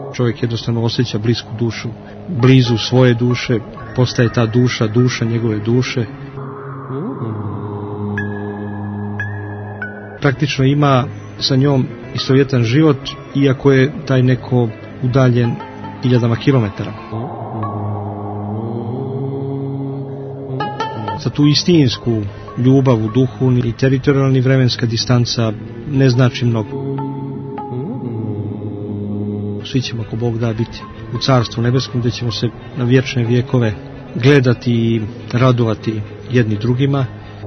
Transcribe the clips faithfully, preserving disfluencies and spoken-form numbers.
Čovjek jednostavno osjeća blisku dušu, blizu svoje duše, postaje ta duša, duša njegove duše. Praktično ima sa njom istovjetan život, iako je taj neko udaljen hiljadama kilometara. Za tu istinsku ljubav u duhu ni teritorijalna ni vremenska distanca ne znači mnogo. Svi ćemo, ako Bog da, biti u Carstvu nebeskom, gdje ćemo se na vječne vjekove gledati i radovati jedni drugima.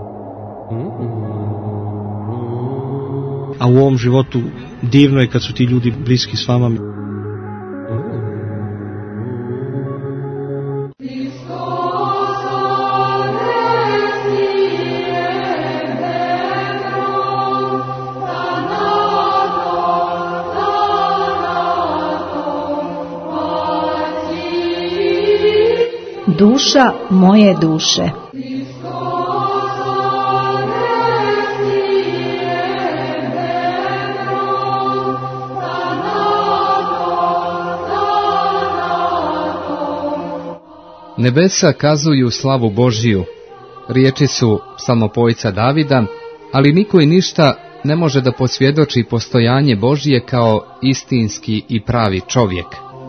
A u ovom životu divno je kad su ti ljudi bliski s vama. Duša moje duše. Nebesa kazuju slavu Božiju, riječi su psalmopojca Davida, ali niko i ništa ne može da posvjedoči postojanje Božije kao istinski i pravi čovjek.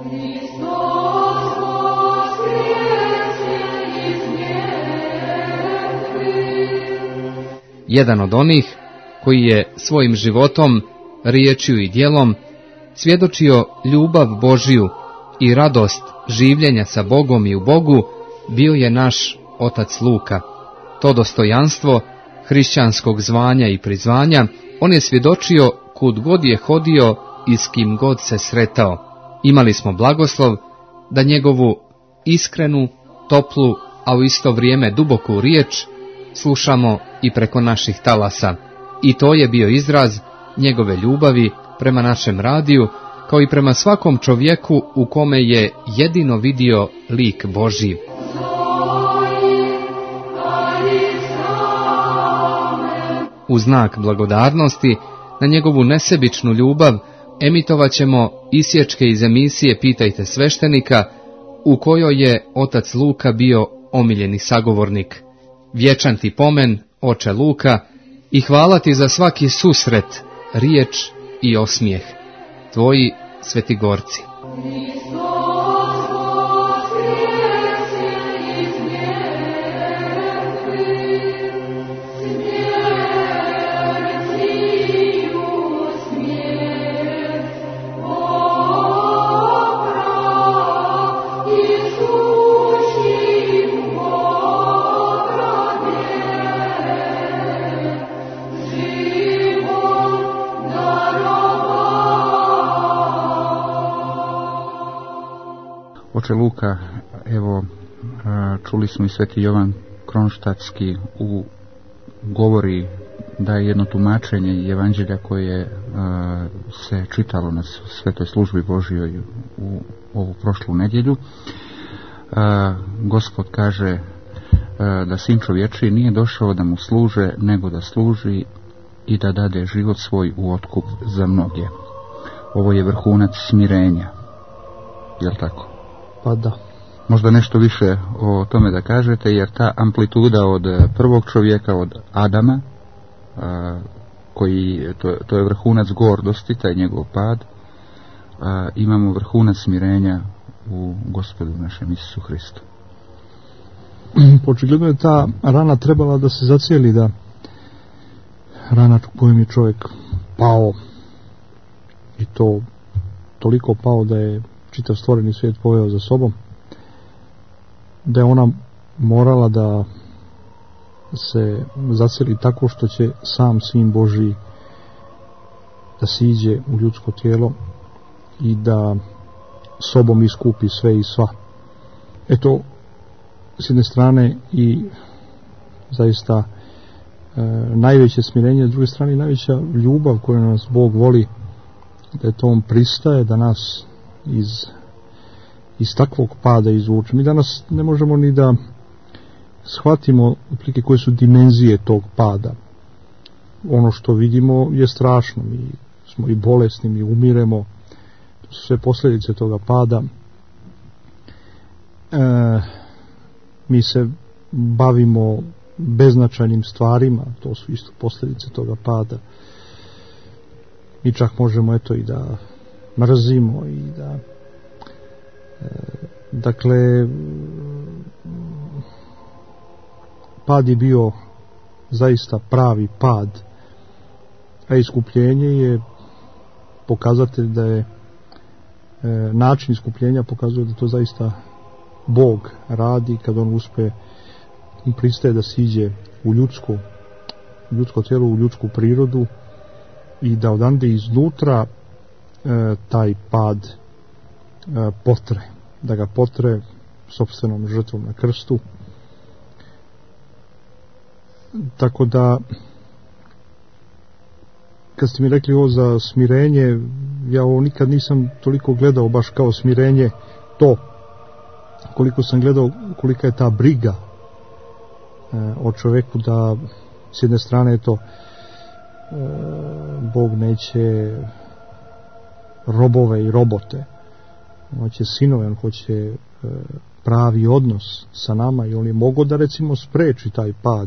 Jedan od onih koji je svojim životom, riječju i djelom svjedočio ljubav Božiju i radost življenja sa Bogom i u Bogu, bio je naš otac Luka. To dostojanstvo hrišćanskog zvanja i prizvanja on je svjedočio kud god je hodio i s kim god se sretao. Imali smo blagoslov da njegovu iskrenu, toplu, a u isto vrijeme duboku riječ slušamo i preko naših talasa. I to je bio izraz njegove ljubavi prema našem radiju, kao i prema svakom čovjeku u kome je jedino vidio lik Božji. U znak blagodarnosti na njegovu nesebičnu ljubav emitovat ćemo isječke iz emisije Pitajte sveštenika, u kojoj je otac Luka bio omiljeni sagovornik. Vječan ti pomen, oče Luka, i hvala ti za svaki susret, riječ i osmijeh. Tvoji svetigorci. Oče Luka, evo, čuli smo i Sveti Jovan Kronštatski u govori daje jedno tumačenje evanđelja koje a, se čitalo na Svetoj službi Božjoj u ovu prošlu nedjelju. A, Gospod kaže a, da Sin čovječiji nije došao da mu služe, nego da služi i da dade život svoj u otkup za mnoge. Ovo je vrhunac smirenja, jel tako? Pa da. Možda nešto više o tome da kažete, jer ta amplituda od prvog čovjeka, od Adama, a, koji, to, to je vrhunac gordosti, taj njegov pad, a, imamo vrhunac smirenja u Gospodu našem Isusu Hristu. Očigledno je ta rana trebala da se zacijeli, da rana u kojem je čovjek pao, i to toliko pao da je čitav stvoreni svijet poveo za sobom, da je ona morala da se zaceli tako što će sam Sin Božji da siđe u ljudsko tijelo i da sobom iskupi sve i sva. Eto, s jedne strane i zaista e, najveće smirenje, s druge strane i najveća ljubav koju nas Bog voli, da je to on pristaje da nas iz, iz takvog pada izvuče. Mi danas ne možemo ni da shvatimo otprilike koje su dimenzije tog pada. Ono što vidimo je strašno. Mi smo i bolesni, mi umiremo. To sve posljedice toga pada. E, mi se bavimo beznačajnim stvarima, to su isto posljedice toga pada. Mi čak možemo eto i da mrzimo i da e, dakle pad je bio zaista pravi pad, a iskupljenje je pokazatelj da je e, način iskupljenja pokazuje da to zaista Bog radi kad on uspe i pristaje da siđe u ljudsko u ljudsko tijelo, u ljudsku prirodu i da odande iznutra e, taj pad e, potre, da ga potre sopstvenom žrtvom na krstu. Tako da kad ste mi rekli ovo za smirenje, ja ovo nikad nisam toliko gledao baš kao smirenje to, koliko sam gledao kolika je ta briga e, o čovjeku, da s jedne strane je to e, Bog neće robove i robote, on hoće sinove, on hoće e, pravi odnos sa nama i on je mogao da recimo spreči taj pad,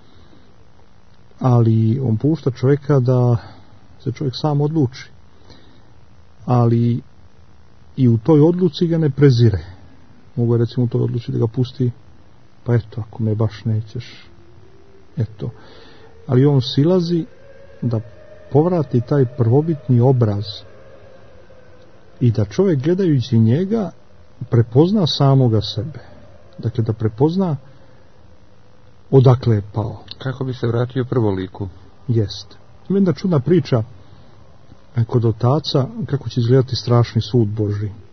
ali on pušta čovjeka da se čovjek sam odluči, ali i u toj odluci ga ne prezire. Mogu recimo u toj odluci da ga pusti, pa eto, ako me baš nećeš, eto. Ali on silazi da povrati taj prvobitni obraz i da čovjek gledajući njega prepozna samoga sebe. Dakle, da prepozna odakle je pao. Kako bi se vratio prvoliku? Jest. Ima jedna čudna priča kod otaca kako će izgledati strašni sud Božji. E,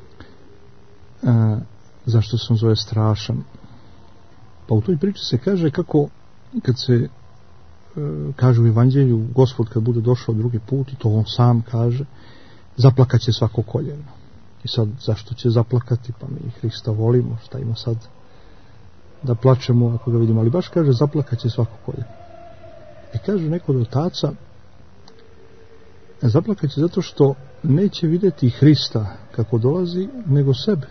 zašto se on zove strašan? Pa u toj priči se kaže kako kad se e, kaže u Evanđelju Gospod kad bude došao drugi put, i to on sam kaže, zaplakat će svako koljeno. I sad zašto će zaplakati? Pa mi Hrista volimo, šta ima sad da plačemo ako ga vidimo, ali baš kaže zaplakat će svako koljeno. I kaže neko od otaca, zaplakat će zato što neće vidjeti Hrista kako dolazi, nego sebe,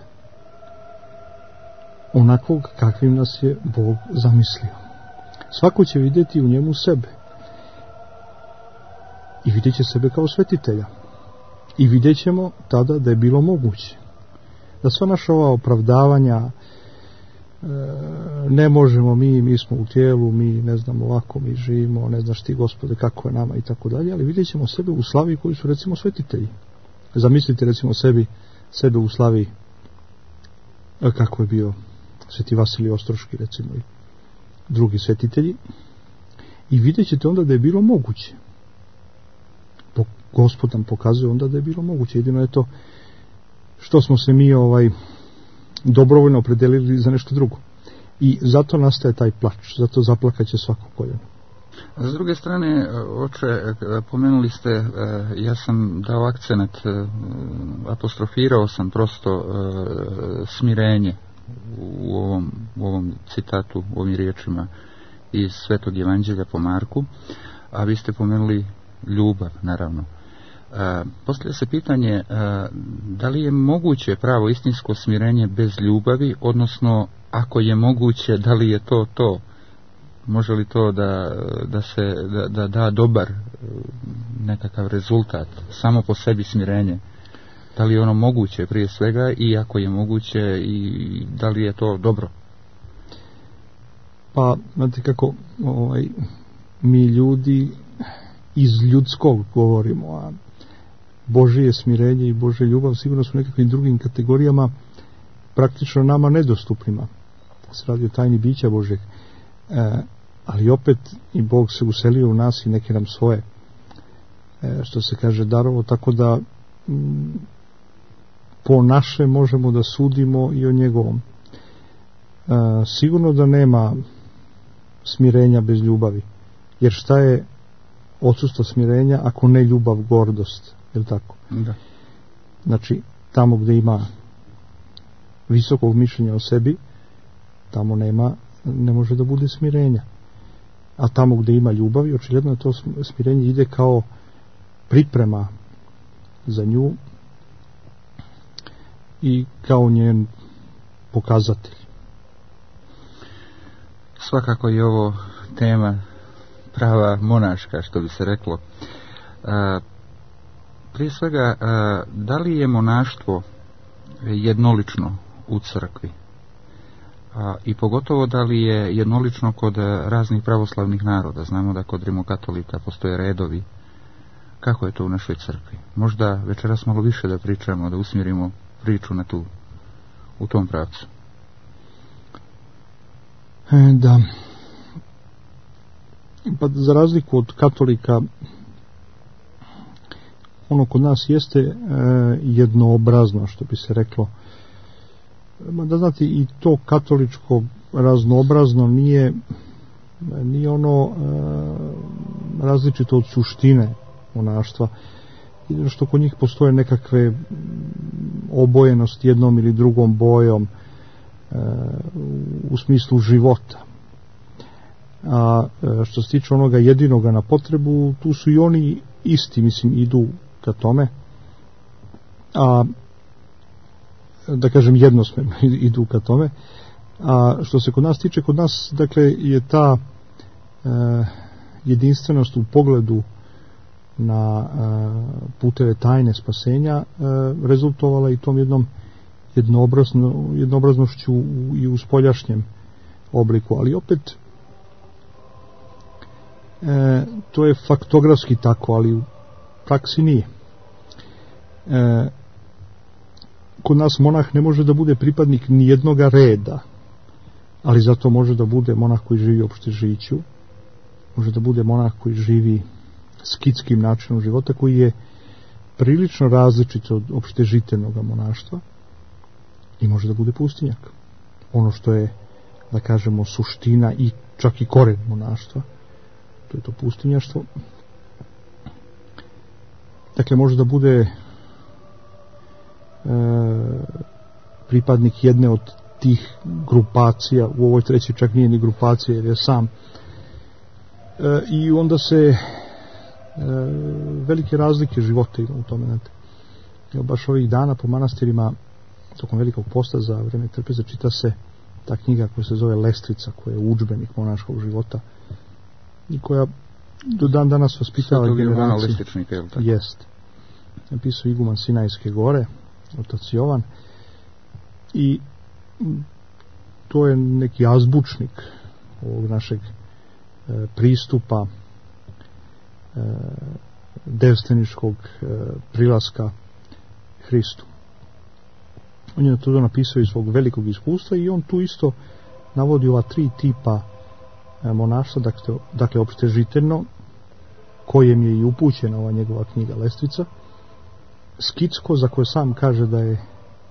onakvog kakvim nas je Bog zamislio. Svako će vidjeti u njemu sebe i vidjet će sebe kao svetitelja i vidjet ćemo tada da je bilo moguće da sva naša ova opravdavanja, e, ne možemo mi, mi smo u tijelu, mi ne znamo ovako, mi živimo, ne znaš ti Gospode kako je nama i tako dalje, ali vidjet ćemo sebe u slavi koji su recimo svetitelji. Zamislite recimo sebi, sebe u slavi kako je bio Sveti Vasilij Ostroški recimo i drugi svetitelji, i vidjet ćete onda da je bilo moguće. Gospod nam pokazuje onda da je bilo moguće, jedino je to što smo se mi ovaj dobrovoljno opredelili za nešto drugo. I zato nastaje taj plač, zato zaplakat će svako koljeno. A s druge strane, oče, pomenuli ste, ja sam dao akcenat, apostrofirao sam prosto smirenje u ovom, u ovom citatu, u ovim riječima iz Svetog Evanđelja po Marku, a vi ste pomenuli ljubav, naravno. Postavlja se pitanje, da li je moguće pravo istinsko smirenje bez ljubavi, odnosno ako je moguće, da li je to to? Može li to da, da se da, da da dobar nekakav rezultat samo po sebi smirenje? Da li je ono moguće prije svega, i ako je moguće, i da li je to dobro? Pa, znate kako, ovaj, mi ljudi iz ljudskog govorimo, a Božje smirenje i Božja ljubav sigurno su nekakvim drugim kategorijama praktično nama nedostupnima. Se radi o tajni bića Božjeg. E, ali opet i Bog se uselio u nas i neke nam svoje, e, što se kaže, darovo, tako da m, po naše možemo da sudimo i o njegovom. E, sigurno da nema smirenja bez ljubavi, jer šta je odsustvo smirenja ako ne ljubav, gordost, je li tako? Da. Znači, tamo gdje ima visokog mišljenja o sebi, tamo nema, ne može da bude smirenja. A tamo gdje ima ljubavi, očigledno je to smirenje ide kao priprema za nju, i kao njen pokazatelj. Svakako je ovo tema prava monaška, što bi se reklo. A, prije svega, a, da li je monaštvo jednolično u crkvi? A, i pogotovo da li je jednolično kod raznih pravoslavnih naroda? Znamo da kod rimokatolika postoje redovi. Kako je to u našoj crkvi? Možda večeras malo više da pričamo, da usmjerimo priču na tu, u tom pravcu. E, da. Pa za razliku od katolika, ono kod nas jeste e, jednoobrazno, što bi se reklo. Da znate, i to katoličko raznoobrazno nije, nije ono e, različito od suštine monaštva. Jedino što kod njih postoje nekakve obojenost jednom ili drugom bojom e, u smislu života. A e, što se tiče onoga jedinoga na potrebu, tu su i oni isti, mislim, idu ka tome. A da kažem jednosmjerno idu ka tome. A što se kod nas tiče, kod nas dakle je ta e, jedinstvenost u pogledu na e, puteve tajne spasenja e, rezultovala i tom jednom jednoobrazno, jednoobraznošću u, i u spoljašnjem obliku, ali opet e, to je faktografski tako, ali u praksi nije. E, kod nas monah ne može da bude pripadnik ni jednoga reda, ali zato može da bude monah koji živi u opštežiću, može da bude monah koji živi skitskim načinom života, koji je prilično različit od opštežiteljnog monaštva, i može da bude pustinjak. Ono što je, da kažemo, suština i čak i koren monaštva, to je to pustinjaštvo. Dakle, može da bude e, pripadnik jedne od tih grupacija, u ovoj trećoj čak nije ni grupacija jer je sam, e, i onda se e, velike razlike života ima u tome. Znate. Evo, baš ovih dana po manastirima tokom velikog posta za vreme trpeze čita se ta knjiga koja se zove Lestvica, koja je udžbenik monaškog života i koja do dan danas vaspitava generacije. Jest. Napisao iguman Sinajske gore, otac Jovan, i to je neki azbučnik ovog našeg e, pristupa e, devstveničkog e, prilaska Hristu. On je to napisao iz svog velikog iskustva i on tu isto navodi ova tri tipa e, monaštva, dakle, dakle opštežiteljno, kojem je i upućena ova njegova knjiga Lestvica, skitsko, za koje sam kaže da je e,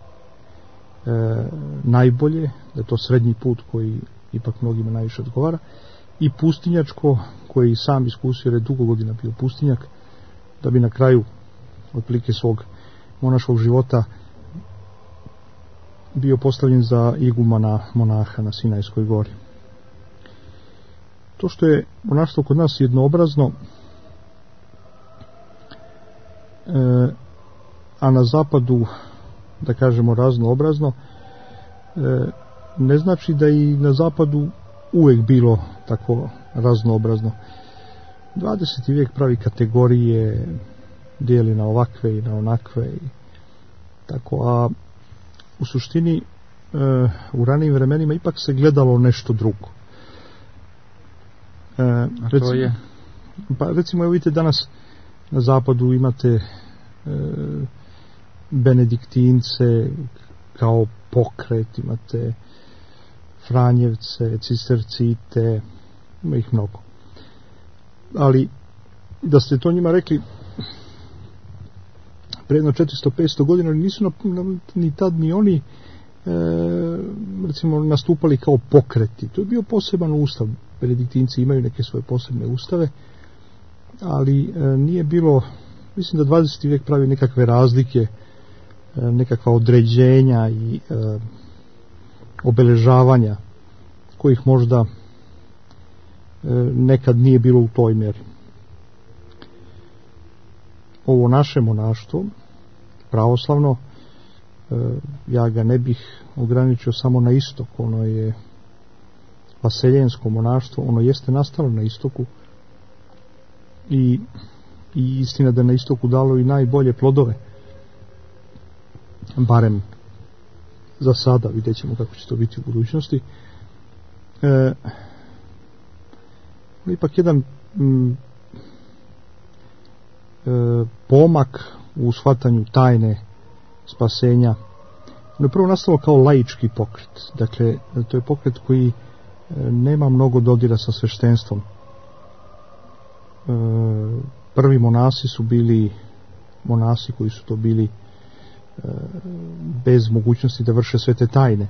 najbolje, da je to srednji put koji ipak mnogima najviše odgovara, i pustinjačko, koje i sam iskusio jer je dugo godina bio pustinjak, da bi na kraju otprilike svog monaškog života bio postavljen za igumana monaha na Sinajskoj gori. To što je monaštvo kod nas jednoobrazno, e, a na zapadu, da kažemo, raznoobrazno, e, ne znači da i na zapadu uvijek bilo tako raznoobrazno. dvadeseti vijek pravi kategorije, dijeli na ovakve i na onakve i tako, a u suštini e, u ranijim vremenima ipak se gledalo nešto drugo. E, a to recimo, je? Pa recimo, evo vidite, danas na zapadu imate e, benediktince kao pokret, imate Franjevce, Cistercite, ima ih mnogo. Ali da ste to njima rekli pre jedno četiristo petsto godina, nisu na, na, ni tad ni oni e, recimo nastupali kao pokreti. To je bio poseban ustav. Benediktinci imaju neke svoje posebne ustave, ali e, nije bilo, mislim da dvadeseti vijek pravi nekakve razlike, e, nekakva određenja i e, obeležavanja kojih možda e, nekad nije bilo u toj mjeri. Ovo naše monaštvo pravoslavno, ja ga ne bih ograničio samo na istok. Ono je vaseljensko monaštvo, ono jeste nastalo na istoku i, i istina da na istoku dalo i najbolje plodove, barem za sada, vidjet ćemo kako će to biti u budućnosti. E, ipak jedan m, e, pomak u shvatanju tajne spasenja. Ono je prvo nastalo kao laički pokret, dakle to je pokret koji e, nema mnogo dodira sa sveštenstvom. E, prvi monasi su bili monasi koji su to bili e, bez mogućnosti da vrše sve te tajne.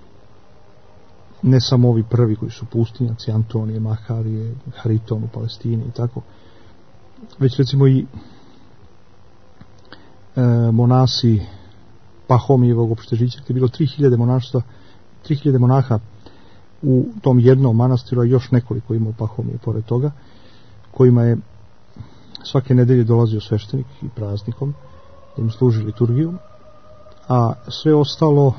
Ne samo ovi prvi koji su pustinjaci, Antonije, Maharije, Hariton u Palestini i tako, već recimo i e, monasi Pahomijevog opštežića, gdje je bilo tri hiljade monaštva, tri hiljade monaha u tom jednom manastiru, a još nekoliko imao Pahomije pored toga, kojima je svake nedelje dolazio sveštenik i praznikom da im služi liturgiju, a sve ostalo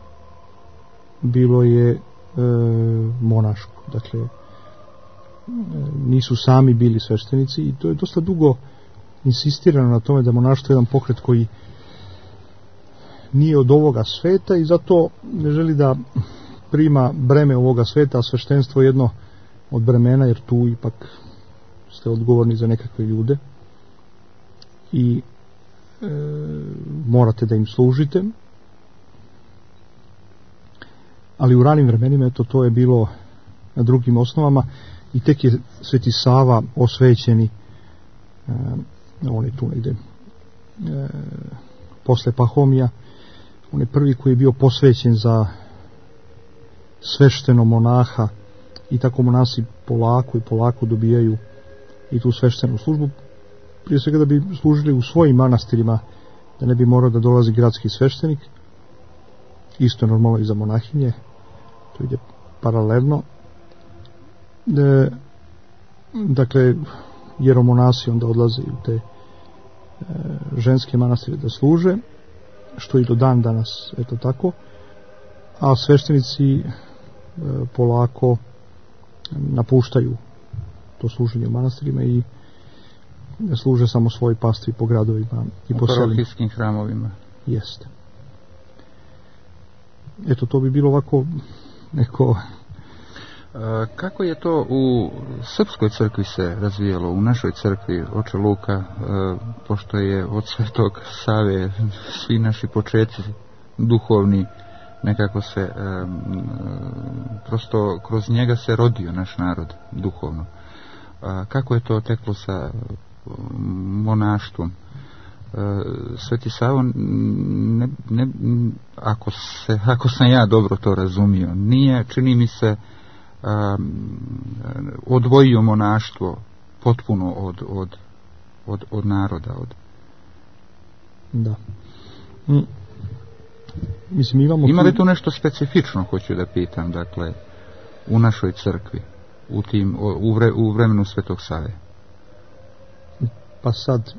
bilo je e, monaško. Dakle, e, nisu sami bili sveštenici i to je dosta dugo insistirano na tome da monaštvo je jedan pokret koji nije od ovoga sveta i zato ne želi da prima breme ovoga sveta, a sveštenstvo je jedno od bremena, jer tu ipak ste odgovorni za nekakve ljude i e, morate da im služite. Ali u ranim vremenima eto, to je bilo na drugim osnovama i tek je Sveti Sava osvećeni, e, on je tu negde e, posle Pahomija, on je prvi koji je bio posvećen za svešteno monaha i tako monasi polako i polako dobijaju i tu sveštenu službu, prije svega da bi služili u svojim manastirima, da ne bi morao da dolazi gradski sveštenik. Isto je normalno i za monahinje, to ide paralelno. E, dakle, jeromonasi onda odlaze u te e, ženske manastire da služe, što i do dan danas eto tako, a sveštenici e, polako napuštaju to služenje u manastirima i služe samo svoj pastvi po gradovima i po selima. U parohijskim hramovima. Jeste. Eto, to bi bilo ovako neko... A, kako je to u srpskoj crkvi se razvijalo, u našoj crkvi, oče Luka, a, pošto je od Svetog Save svi naši početci duhovni, nekako se a, a, prosto kroz njega se rodio naš narod duhovno. A, kako je to teklo sa monaštvom? Sveti Savo, ne, ne, ako, se, ako sam ja dobro to razumio, nije, čini mi se, um, odvojio monaštvo potpuno od, od, od, od naroda. Od... Da. Mm. Mislim, imamo Ima li tu... tu nešto specifično, hoću da pitam, dakle, u našoj crkvi, u, tim, u, vre, u vremenu Svetog Save? Pa sad...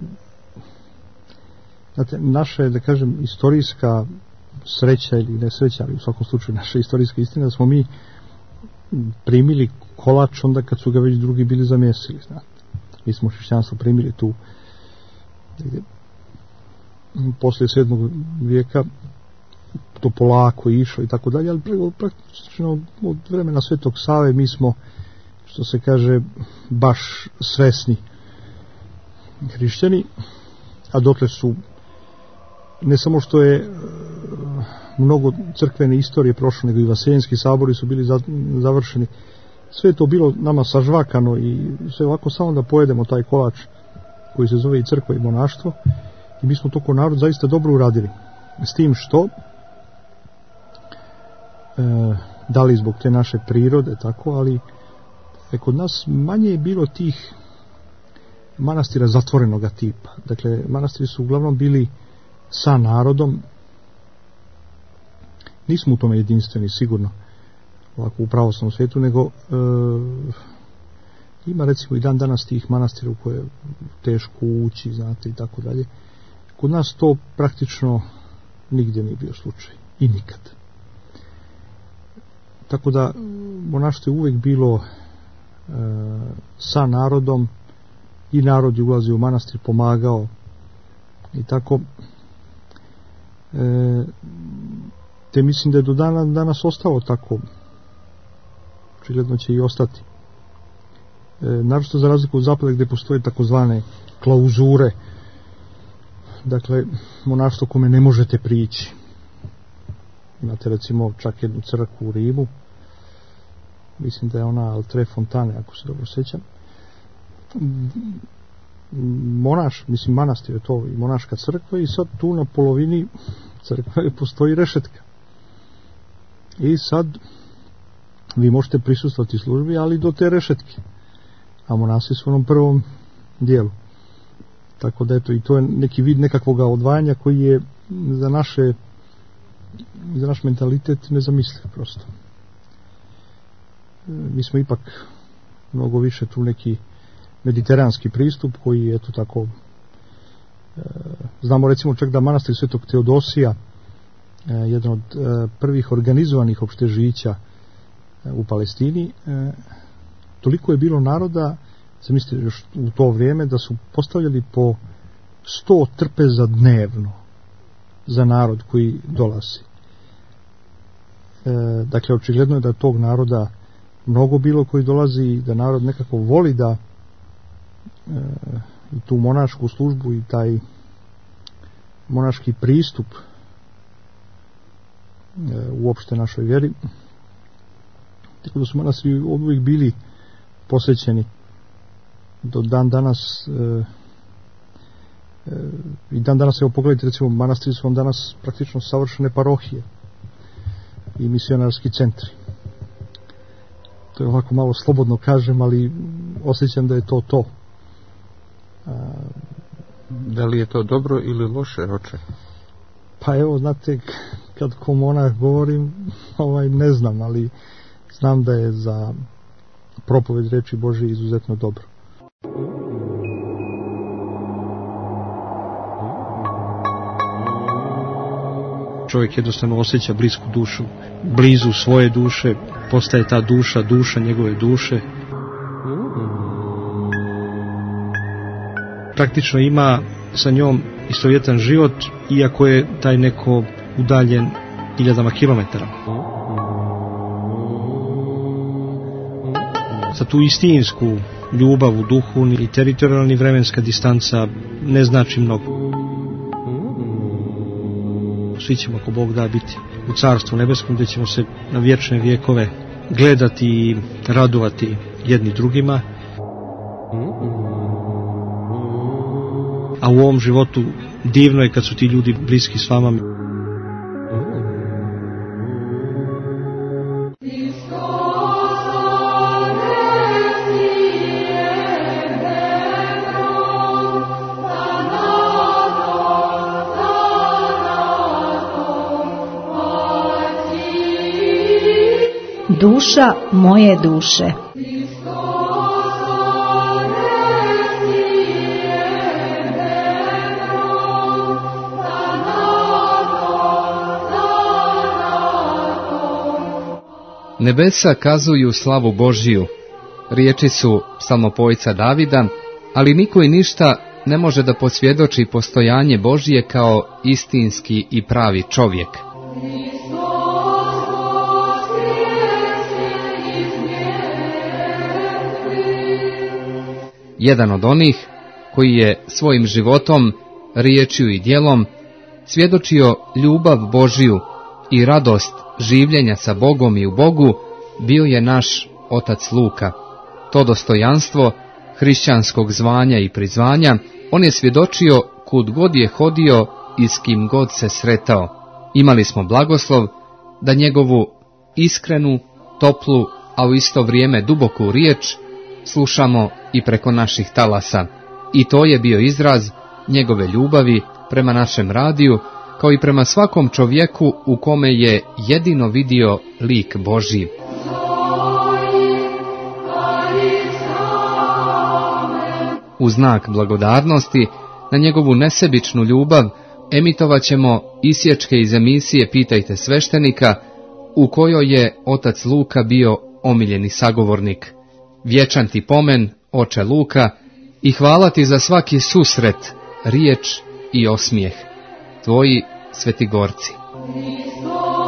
Znate, naša, da kažem, istorijska sreća ili nesreća, ali u svakom slučaju naša istorijska istina, da smo mi primili kolač onda kad su ga već drugi bili zamjesili, znate. Mi smo hrišćanstvo primili tu gdje, poslije sedmog vijeka, to polako išlo i tako dalje, ali praktično od vremena Svetog Save mi smo, što se kaže, baš svesni hrišćani, a dotle su ne samo što je mnogo crkvene istorije prošlo, nego i vaseljenski sabori su bili završeni. Sve je to bilo nama sažvakano i sve ovako samo da pojedemo taj kolač koji se zove i crkva i monaštvo, i mi smo to ko narod zaista dobro uradili. S tim što e, da li zbog te naše prirode tako, ali e, kod nas manje je bilo tih manastira zatvorenoga tipa. Dakle, manastiri su uglavnom bili sa narodom. Nismo u tome jedinstveni sigurno ovako u pravoslavnom svijetu, nego e, ima recimo i dan danas tih manastira u koje je teško ući, znate, i tako dalje. Kod nas to praktično nigdje nije bio slučaj. I nikad. Tako da monaštvo je uvijek bilo e, sa narodom i narod je ulazio u manastir, pomagao i tako e, te mislim da je do dana, danas ostalo tako. Očigledno će i ostati. E, naročito za razliku od zapada gdje postoje takozvane klauzure, dakle monaštvo kome ne možete prići. Imate recimo čak jednu crkvu u Rimu, mislim da je ona Altre Fontane, ako se dobro sjećam. Monaš, mislim manastir je to i monaška crkva, i sad tu na polovini crkve postoji rešetka. I sad vi možete prisustvovati službi, ali do te rešetke. A monasi su u onom prvom dijelu. Tako da eto, i to je neki vid nekakvog odvajanja koji je za naše za naš mentalitet nezamisliv prosto. Mi smo ipak mnogo više tu neki mediteranski pristup koji je eto tako e, znamo recimo čak da manastir Svetog Teodosija, e, jedan od e, prvih organizovanih opštežića e, u Palestini, e, toliko je bilo naroda, zamislite još u to vrijeme, da su postavljali po sto trpeza dnevno za narod koji dolazi. E, dakle, očigledno je da tog naroda mnogo bilo koji dolazi i da narod nekako voli da e, i tu monašku službu i taj monaški pristup e, uopšte našoj vjeri. Tako da su manastiri uvijek bili posvećeni do dan danas e, e, i dan danas, evo pogledajte recimo manastiri su vam danas praktično savršene parohije i misionarski centri. To je ovako malo slobodno kažem, ali osjećam da je to to. A, da li je to dobro ili loše, oče? Pa evo, znate, kad ko monah govorim, ovaj, ne znam, ali znam da je za propoved reči Božje izuzetno dobro. Čovjek jednostavno osjeća blisku dušu, blizu svoje duše, postaje ta duša, duša njegove duše. Praktično ima sa njom istovjetan život, iako je taj neko udaljen hiljadama kilometara. Za tu istinsku ljubav u duhu ni teritorijalna ni vremenska distanca ne znači mnogo. Svi ćemo, ako Bog da, biti u Carstvu nebeskom, gdje ćemo se na vječne vjekove gledati i radovati jedni drugima. A u ovom životu divno je kad su ti ljudi bliski s vama. Duša moje duše. Nebesa kazuju slavu Božiju, riječi su psalmopojca Davida, ali niko i ništa ne može da posvjedoči postojanje Božije kao istinski i pravi čovjek. Jedan od onih koji je svojim životom, riječju i djelom svjedočio ljubav Božiju i radost življenja sa Bogom i u Bogu, bio je naš otac Luka. To dostojanstvo hrišćanskog zvanja i prizvanja on je svjedočio kud god je hodio i s kim god se sretao. Imali smo blagoslov da njegovu iskrenu, toplu, a u isto vrijeme duboku riječ slušamo i preko naših talasa. I to je bio izraz njegove ljubavi prema našem radiju, kao i prema svakom čovjeku u kome je jedino vidio lik Božji. U znak blagodarnosti na njegovu nesebičnu ljubav emitovat ćemo isječke iz emisije Pitajte sveštenika, u kojoj je otac Luka bio omiljeni sagovornik. Vječan ti pomen, oče Luka, i hvala ti za svaki susret, riječ i osmijeh. Tvoji Svetigorci.